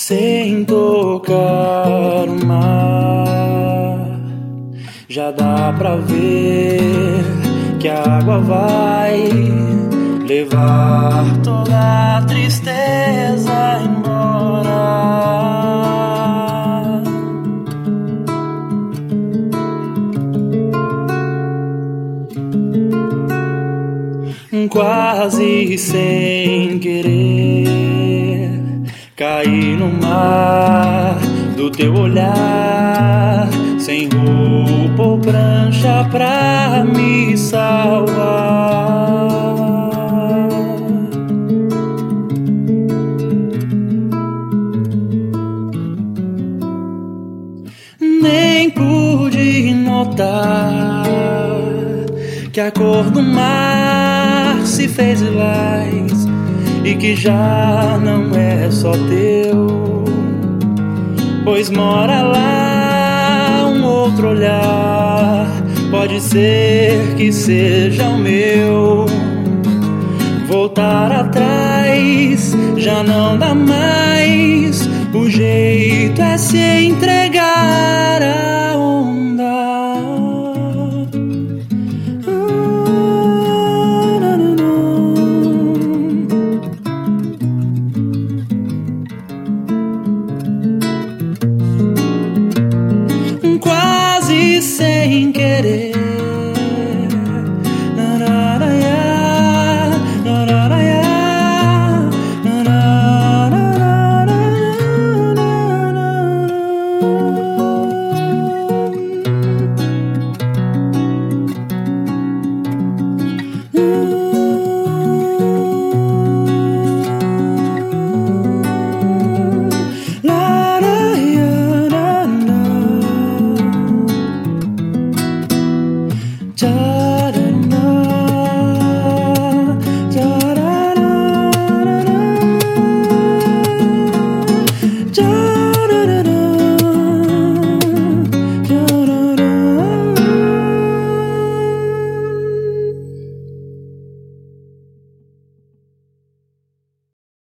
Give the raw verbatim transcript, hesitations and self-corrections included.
sem tocar o mar. Já dá pra ver que a água vai levar toda a tristeza embora. Quase sem querer caí no mar do teu olhar, sem roupa ou prancha pra me salvar. Nem pude notar que a cor do mar se fez lilás e que já não é só teu, pois mora lá um outro olhar. Pode ser que seja o meu. Voltar atrás já não dá mais. O jeito é se entregar à onda. Quase sem querer. Just